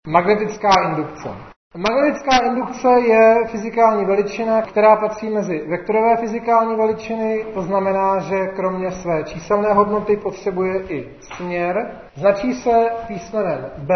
Magnetická indukce. Magnetická indukce je fyzikální veličina, která patří mezi vektorové fyzikální veličiny, to znamená, že kromě své číselné hodnoty potřebuje i směr. Značí se písmenem B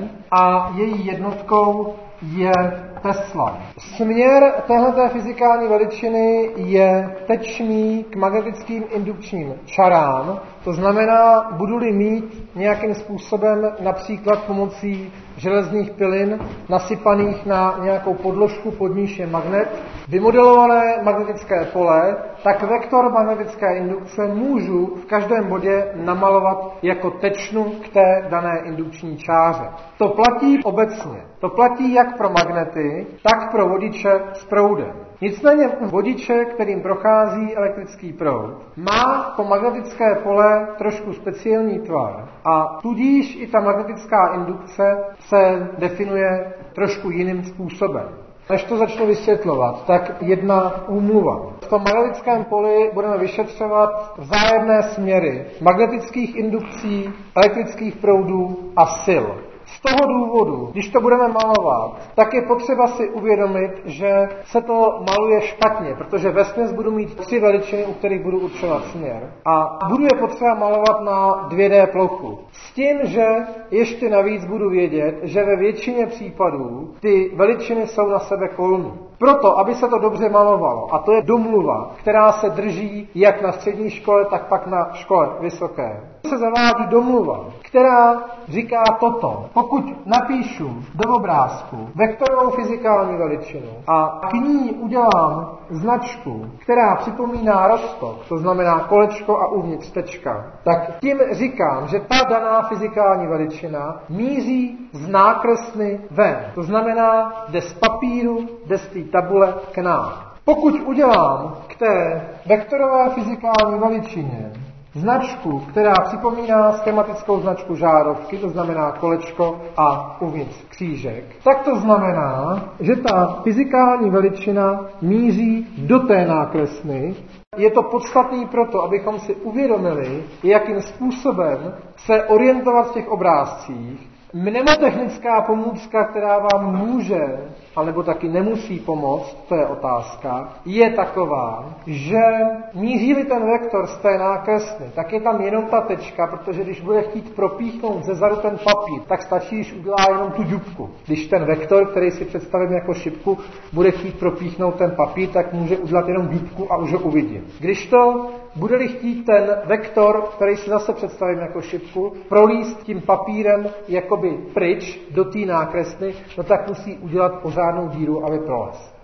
a její jednotkou je Tesla. Směr téhleté fyzikální veličiny je tečný k magnetickým indukčním čarám, to znamená, budu-li mít nějakým způsobem například pomocí železných pilin nasypaných na nějakou podložku, pod níž je magnet, vymodelované magnetické pole, tak vektor magnetické indukce můžu v každém bodě namalovat jako tečnu k té dané indukční čáře. To platí obecně. To platí jak pro magnety, tak pro vodiče s proudem. Nicméně vodiče, kterým prochází elektrický proud, má to magnetické pole trošku speciální tvar a tudíž i ta magnetická indukce se definuje trošku jiným způsobem. Než to začnu vysvětlovat, tak jedna úmluva. V tom magnetickém poli budeme vyšetřovat vzájemné směry magnetických indukcí, elektrických proudů a sil. Z toho důvodu, když to budeme malovat, tak je potřeba si uvědomit, že se to maluje špatně, protože vesměs budu mít 3 veličiny, u kterých budu určovat směr. A budu je potřeba malovat na 2D plochu. S tím, že ještě navíc budu vědět, že ve většině případů ty veličiny jsou na sebe kolmí. Proto, aby se to dobře malovalo, a to je domluva, která se drží jak na střední škole, tak pak na škole vysoké, se zavádí domluva, která říká toto. Pokud napíšu do obrázku vektorovou fyzikální veličinu a k ní udělám značku, která připomíná roztok, to znamená kolečko a uvnitř tečka, tak tím říkám, že ta daná fyzikální veličina míří z nákresny ven. To znamená, jde z papíru, jde z té tabule k nám. Pokud udělám k té vektorové fyzikální veličině značku, která připomíná schematickou značku žárovky, to znamená kolečko a uvnitř křížek, tak to znamená, že ta fyzikální veličina míří do té nákresny. Je to podstatný proto, abychom si uvědomili, jakým způsobem se orientovat v těch obrázcích. Mnemotechnická pomůcka, která vám může, alebo taky nemusí pomoct, to je otázka, je taková, že míří-li ten vektor z té nákresny, tak je tam jenom ta tečka, protože když bude chtít propíchnout zezadu ten papír, tak stačí, když udělá jenom tu ďubku. Když ten vektor, který si představím jako šipku, bude chtít propíchnout ten papír, tak může udělat jenom ďubku a už ho uvidím. Když to bude-li chtít ten vektor, který si zase představím jako šipku, prolíst tím papírem jakoby pryč do té nákresny, no tak musí udělat pořádnou díru, aby prolez.